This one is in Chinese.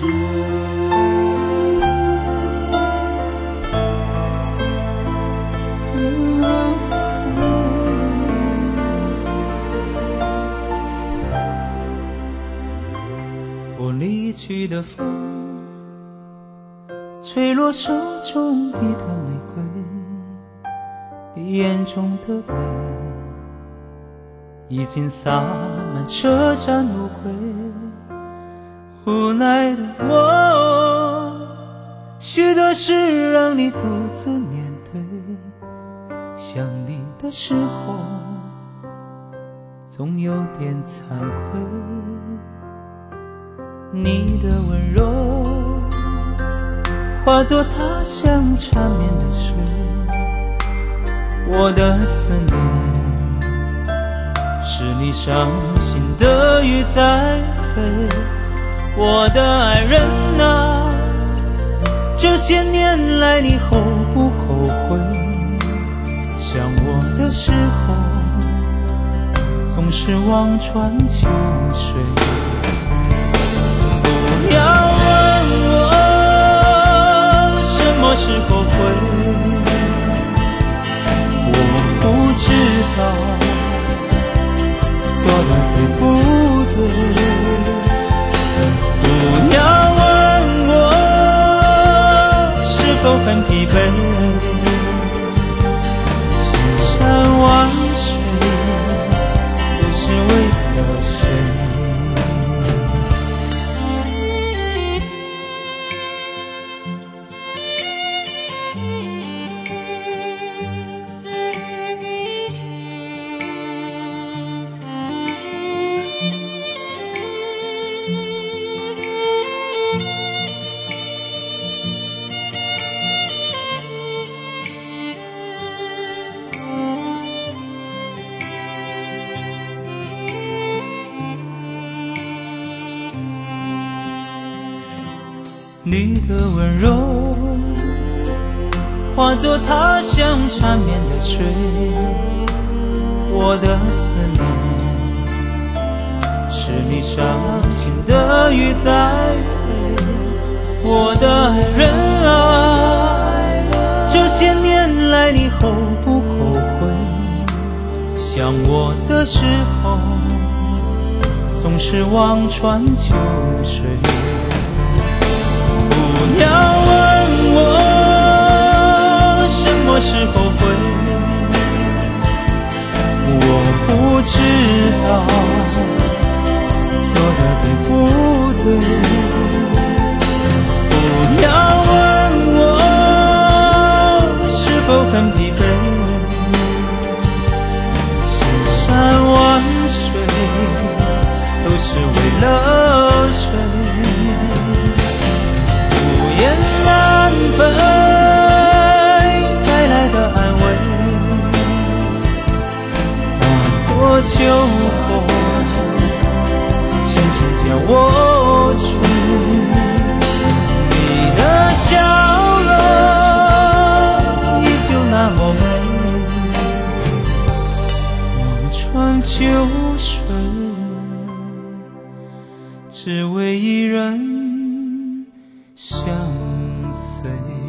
我离去的风，吹落手中一的玫瑰，你眼中的美已经洒满车站路轨。无奈的我，许多事让你独自面对，想你的时候总有点惭愧。你的温柔化作他乡缠绵的水，我的思念是你伤心的雨在飞。我的爱人啊，这些年来你后不后悔？想我的时候总是望穿秋水。不要问我什么时候会，我不知道做的对不对。不要问我是否很疲惫，千山万水都是为了谁。你的温柔化作他乡缠绵的水，我的思念是你伤心的雨在飞。我的爱人啊，这些年来你后不后悔？想我的时候总是望穿秋水。不要问我什么时候会，我不知道做的对不对。不要问我是否很疲惫，千山万水都是为了谁。难分带来的安慰，化作秋风轻轻将我吹。你的笑容依旧那么美，望穿秋水只为一人相随。